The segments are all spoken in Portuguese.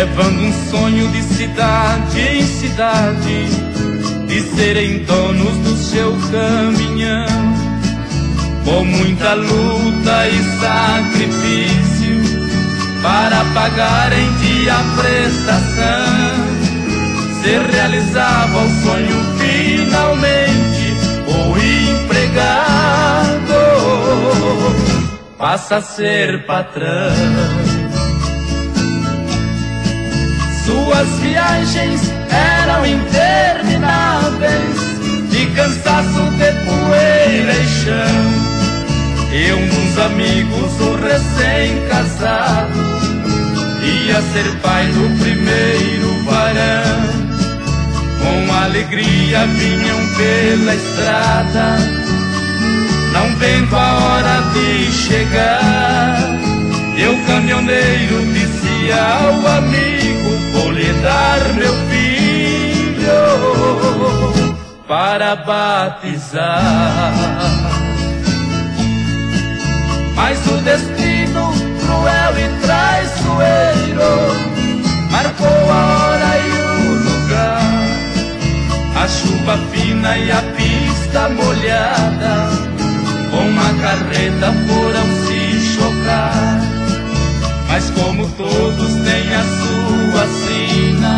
levando um sonho de cidade em cidade, de serem donos do seu caminhão. Com muita luta e sacrifício para pagar em dia a prestação, se realizava o sonho finalmente. O empregado passa a ser patrão. Suas viagens eram intermináveis, de cansaço, de poeira e chão. E um dos amigos, o recém-casado, ia ser pai do primeiro varão. Com alegria vinham pela estrada, não vendo a hora de chegar. E o caminhoneiro disse ao amigo: vou lhe dar meu filho para batizar. Mas o destino cruel e traiçoeiro marcou a hora e o lugar. A chuva fina e a pista molhada, com a carreta foram se chocar. Mas como todos têm a sua sina,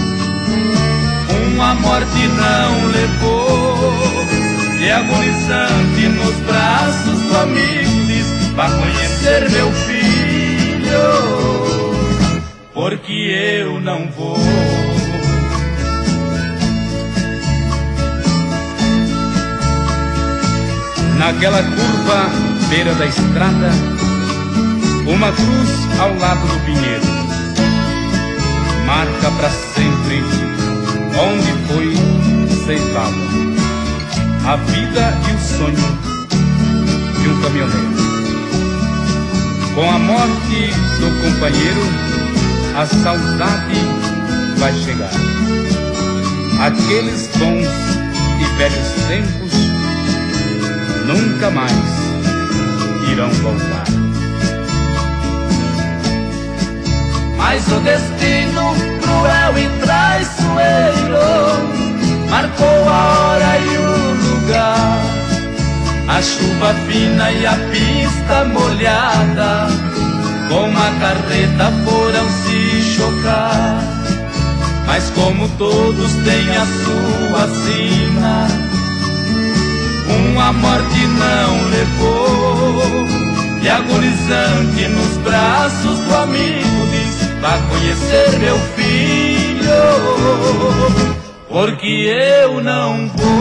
uma morte não levou. E agonizante nos braços do amigo diz: vá conhecer meu filho, porque eu não vou. Naquela curva, beira da estrada, uma cruz ao lado do pinheiro marca para sempre onde foi ceifada a vida e o sonho de um caminhoneiro. Com a morte do companheiro, a saudade vai chegar. Aqueles bons e velhos tempos nunca mais irão voltar. Mas o destino cruel e traiçoeiro marcou a hora e o lugar. A chuva fina e a pista molhada, com a carreta foram se chocar. Mas como todos têm a sua sina, uma morte não levou. E agonizante nos braços do amigo diz: vá conhecer meu filho, porque eu não vou.